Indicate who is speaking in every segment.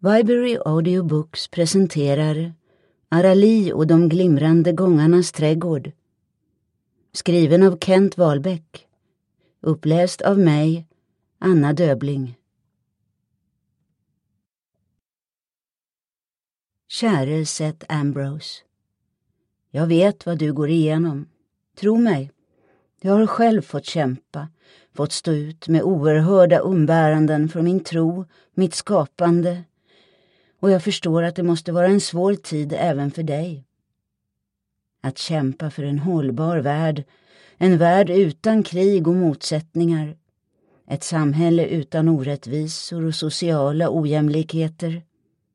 Speaker 1: Viberry Audiobooks presenterar Arali och de glimrande gångarnas trädgård. Skriven av Kent Wahlbeck. Uppläst av mig, Anna Döbling. Käre Seth Ambrose. Jag vet vad du går igenom. Tro mig. Jag har själv fått kämpa, fått stå ut med oerhörda umbäranden för min tro, mitt skapande. Och jag förstår att det måste vara en svår tid även för dig. Att kämpa för en hållbar värld, en värld utan krig och motsättningar. Ett samhälle utan orättvisor och sociala ojämlikheter.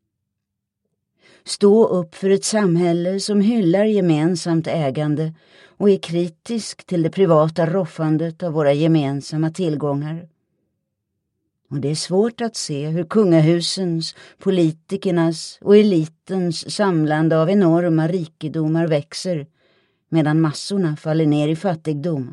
Speaker 1: Stå upp för ett samhälle som hyllar gemensamt ägande och är kritisk till det privata roffandet av våra gemensamma tillgångar. Och det är svårt att se hur kungahusens, politikernas och elitens samlande av enorma rikedomar växer medan massorna faller ner i fattigdom.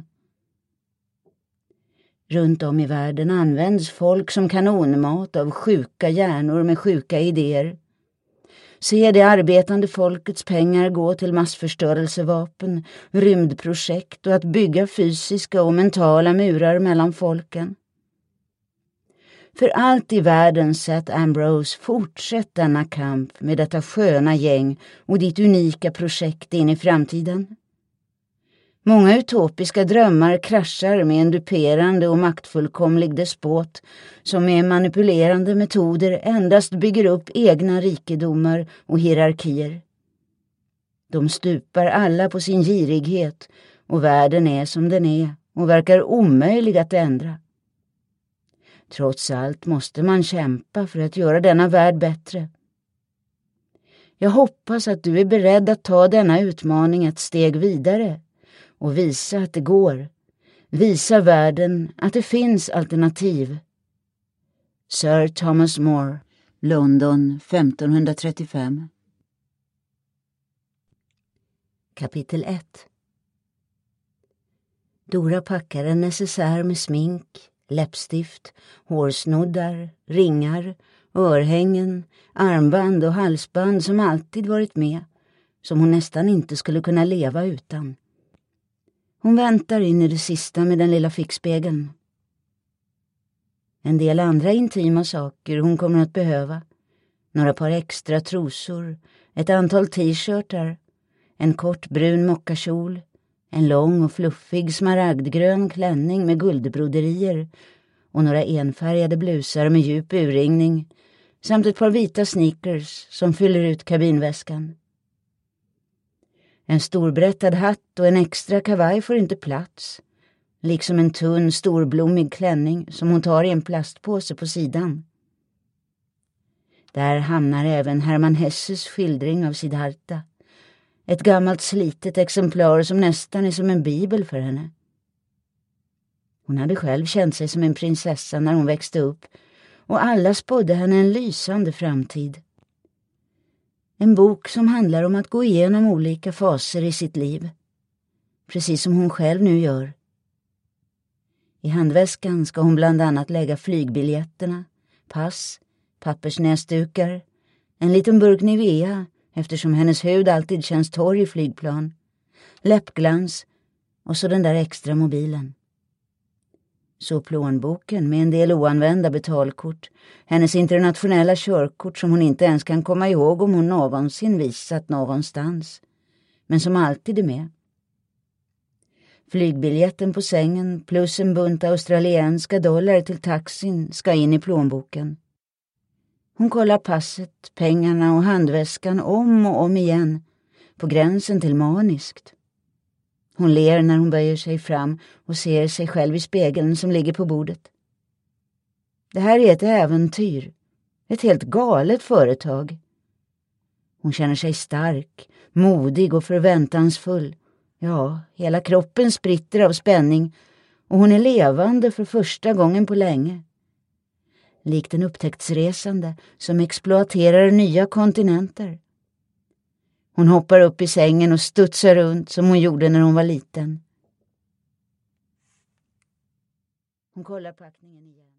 Speaker 1: Runt om i världen används folk som kanonmat av sjuka hjärnor med sjuka idéer. Se det arbetande folkets pengar gå till massförstörelsevapen, rymdprojekt och att bygga fysiska och mentala murar mellan folken. För allt i världen, Seth Ambrose, fortsätt denna kamp med detta sköna gäng och ditt unika projekt in i framtiden. Många utopiska drömmar kraschar med en duperande och maktfullkomlig despot som med manipulerande metoder endast bygger upp egna rikedomar och hierarkier. De stupar alla på sin girighet och världen är som den är och verkar omöjlig att ändra. Trots allt måste man kämpa för att göra denna värld bättre. Jag hoppas att du är beredd att ta denna utmaning ett steg vidare och visa att det går. Visa världen att det finns alternativ. Sir Thomas More, London 1535. Kapitel 1. Dora packar en necessär med smink, läppstift, hårsnoddar, ringar, örhängen, armband och halsband som alltid varit med, som hon nästan inte skulle kunna leva utan. Hon väntar in i det sista med den lilla fickspegeln. En del andra intima saker hon kommer att behöva. Några par extra trosor, ett antal t-shirtar, en kort brun mockakjol, en lång och fluffig smaragdgrön klänning med guldbroderier och några enfärgade blusar med djup urringning samt ett par vita sneakers som fyller ut kabinväskan. En storbrättad hatt och en extra kavaj får inte plats, liksom en tunn storblommig klänning som hon tar i en plastpåse på sidan. Där hamnar även Hermann Hesses skildring av Siddhartha, ett gammalt slitet exemplar som nästan är som en bibel för henne. Hon hade själv känt sig som en prinsessa när hon växte upp och alla spådde henne en lysande framtid. En bok som handlar om att gå igenom olika faser i sitt liv, precis som hon själv nu gör. I handväskan ska hon bland annat lägga flygbiljetterna, pass, pappersnäsdukar, en liten burk Nivea eftersom hennes hud alltid känns torr i flygplan, läppglans och så den där extra mobilen. Så plånboken med en del oanvända betalkort, hennes internationella körkort som hon inte ens kan komma ihåg om hon någonsin visat någonstans, men som alltid är med. Flygbiljetten på sängen plus en bunt australienska dollar till taxin ska in i plånboken. Hon kollar passet, pengarna och handväskan om och om igen, på gränsen till maniskt. Hon ler när hon böjer sig fram och ser sig själv i spegeln som ligger på bordet. Det här är ett äventyr, ett helt galet företag. Hon känner sig stark, modig och förväntansfull. Ja, hela kroppen spritter av spänning och hon är levande för första gången på länge. Likt en upptäcktsresande som exploaterar nya kontinenter. Hon hoppar upp i sängen och studsar runt som hon gjorde när hon var liten. Hon kollar packningen igen.